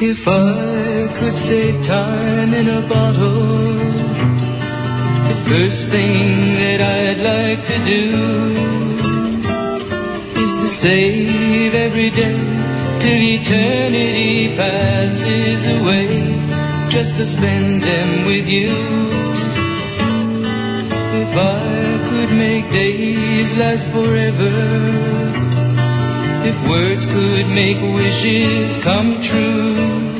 If I could save time in a bottle, the first thing that I'd like to do is to save every day till eternity passes away, just to spend them with you. If I could make days last forever, if words could make wishes come true,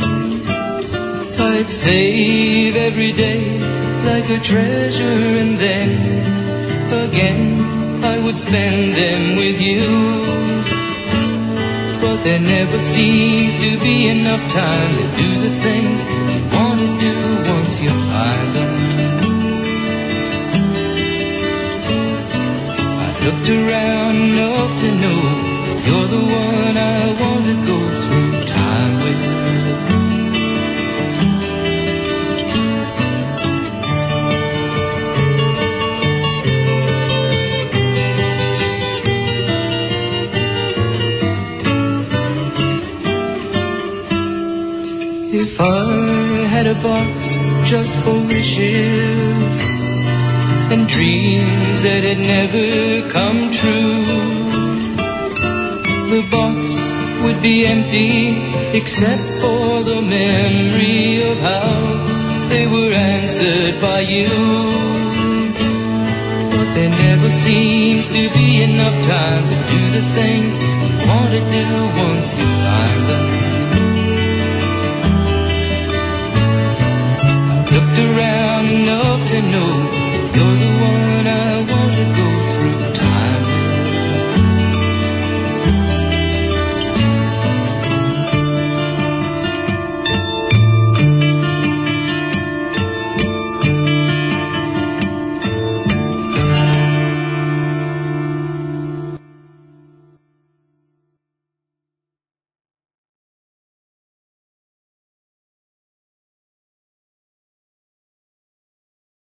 I'd save every day like a treasure, and then again I would spend them with you. But there never seems to be enough time to do the things you want to do once you find them. I've looked around enough to know that you're the one I want to go through time with. If I had a box just for wishes and dreams that had never come true, the box would be empty except for the memory of how they were answered by you. But there never seems to be enough time to do the things you want to do once you find them. Looked around enough to know